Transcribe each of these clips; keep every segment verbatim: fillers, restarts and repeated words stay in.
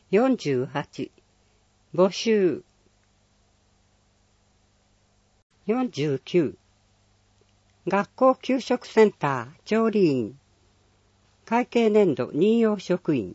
よんじゅうはち、募集。よんじゅうきゅう、学校給食センター調理員、会計年度任用職員。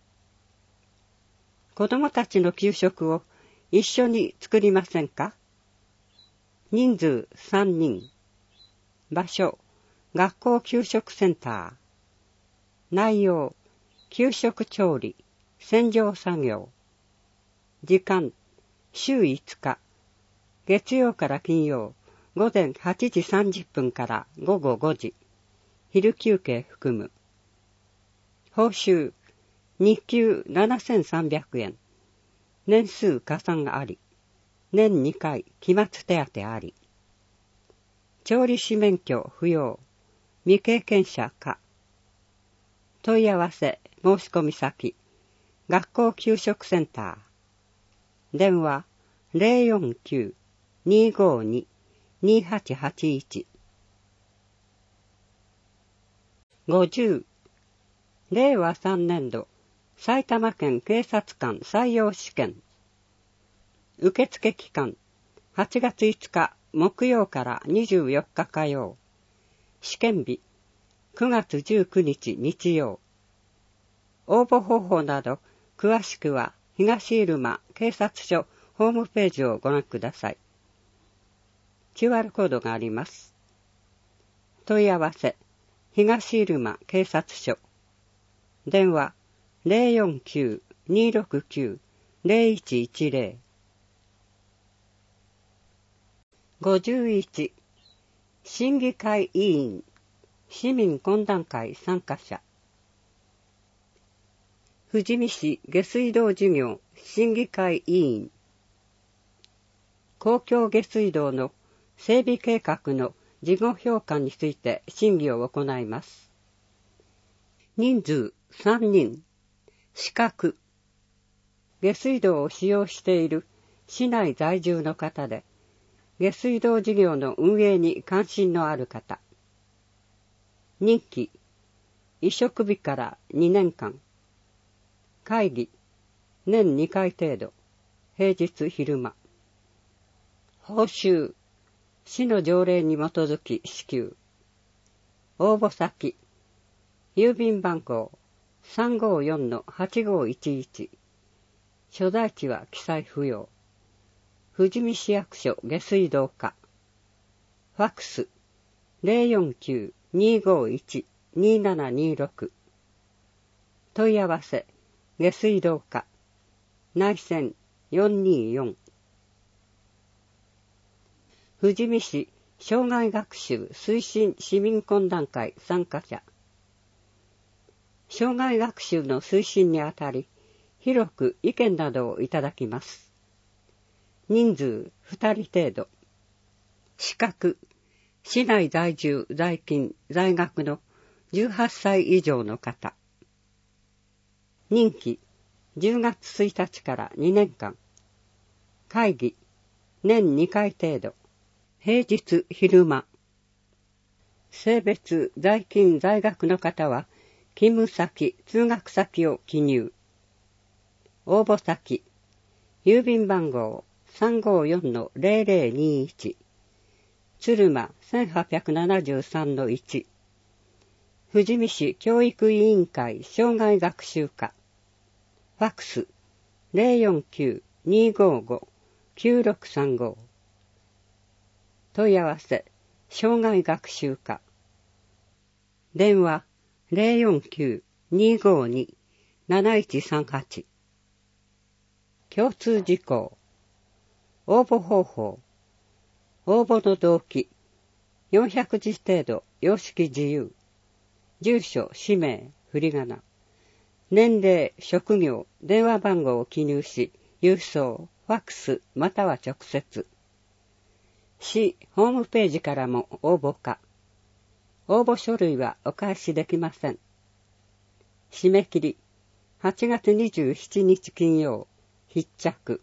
子どもたちの給食を一緒に作りませんか？人数さんにん。場所、学校給食センター。内容、給食調理、洗浄作業。時間、週いつか。月曜から金曜、午前はちじさんじゅっぷんから午後ごじ。昼休憩含む。報酬、日給ななせんさんびゃくえん。年数加算あり。年にかい期末手当あり。調理師免許不要。未経験者か。問い合わせ申し込み先。学校給食センター。電話 ゼロよんきゅう にーごーに にーはちはちいち。ごじゅう、れいわさんねんど埼玉県警察官採用試験。受付期間はちがついつか木曜からにじゅうよっか火曜。試験日くがつじゅうくにち日曜。応募方法など詳しくは東入間警察署ホームページをご覧ください。キューアール コードがあります。問い合わせ東入間警察署。電話 ゼロよんきゅう にーろくきゅう ゼロいちいちゼロ。ごじゅういち、審議会委員、市民懇談会参加者。富士見市下水道事業審議会委員。公共下水道の整備計画の事後評価について審議を行います。人数さんにん。資格。下水道を使用している市内在住の方で、下水道事業の運営に関心のある方。任期、委嘱日からにねんかん。会議、年にかい程度。平日昼間。報酬、市の条例に基づき支給。応募先、郵便番号 さんごーよんのはちごーいちいち。所在地は記載不要。富士見市役所下水道課。ファックス ゼロよんきゅう にーごーいち にーななにーろく。問い合わせ下水道課。内線よんにーよん。富士見市障害学習推進市民懇談会参加者。障害学習の推進にあたり、広く意見などをいただきます。人数ふたり程度。資格、市内在住在勤在学のじゅうはっさい以上の方。任期、じゅうがつついたちからにねんかん。会議、年にかい程度。平日昼間。性別在勤在学の方は、勤務先、通学先を記入。応募先、郵便番号 さんごーよんのゼロゼロにーいち。鶴間 せんはっぴゃくななじゅうさんのいち。富士見市教育委員会障害学習課。ファックス ゼロよんきゅう にーごーご きゅうろくさんご。問い合わせ障害学習課。電話 ゼロよんきゅう にーごーに なないちさんはち。共通事項。応募方法。応募の動機。よんひゃくじ程度、様式自由。住所、氏名、振り仮名。年齢、職業、電話番号を記入し、郵送、ファックス、または直接。市ホームページからも応募可。応募書類はお返しできません。締め切り、はちがつにじゅうしちにち金曜、必着。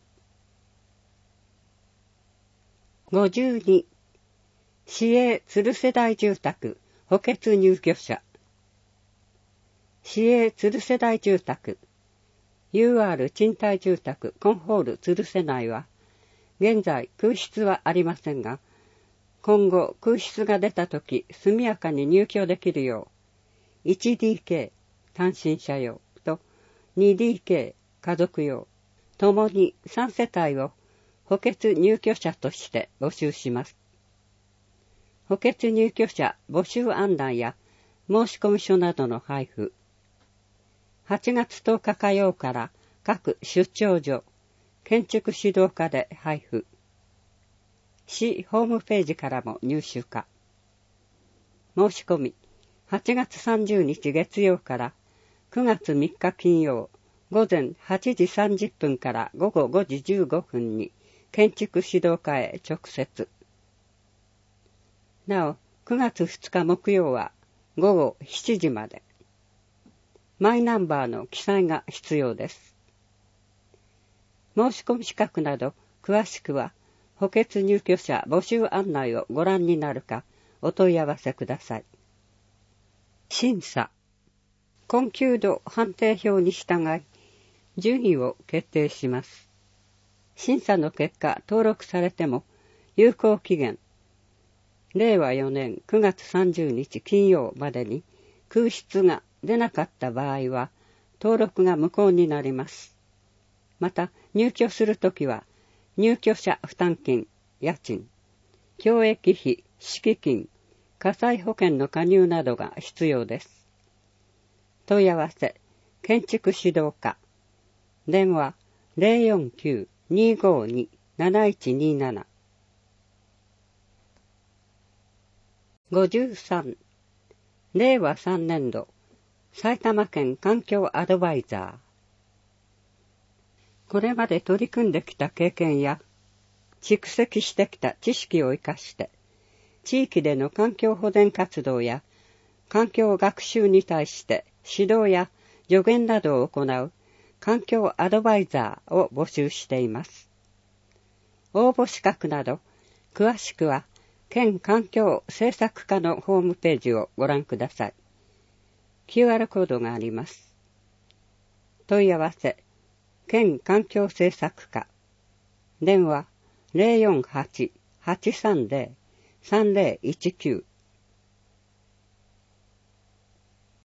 ごじゅうに、市営鶴世代住宅補欠入居者。市営鶴世代住宅ユーアール 賃貸住宅コンホール鶴瀬内は、現在空室はありませんが、今後空室が出たとき速やかに入居できるよう、ワンディーケー 単身者用と ツーディーケー 家族用、ともにさん世帯を補欠入居者として募集します。補欠入居者募集案内や申込書などの配布、はちがつとおか火曜から各出張所、建築指導課で配布。市ホームページからも入手可。申し込み、はちがつさんじゅうにち月曜からくがつみっか金曜、午前はちじさんじゅっぷんから午後ごじじゅうごふんに建築指導課へ直接。なお、くがつふつか木曜は午後しちじまで。マイナンバーの記載が必要です。申し込み資格など詳しくは補欠入居者募集案内をご覧になるかお問い合わせください。審査。困窮度判定表に従い順位を決定します。審査の結果登録されても有効期限れいわよねんくがつさんじゅうにち金曜までに空室が出なかった場合は登録が無効になります。また入居するときは入居者負担金、家賃、教育費、敷金、火災保険の加入などが必要です。問い合わせ、建築指導課、電話 ゼロよんきゅう にーごーに なないちにーなな。ごじゅうさん、れいわさんねんど埼玉県環境アドバイザー。これまで取り組んできた経験や蓄積してきた知識を生かして地域での環境保全活動や環境学習に対して指導や助言などを行う環境アドバイザーを募集しています。応募資格など詳しくは県環境政策課のホームページをご覧ください。キューアール コードがあります。問い合わせ、県環境政策課、電話 ゼロよんはち はちさんゼロ さんゼロいちきゅう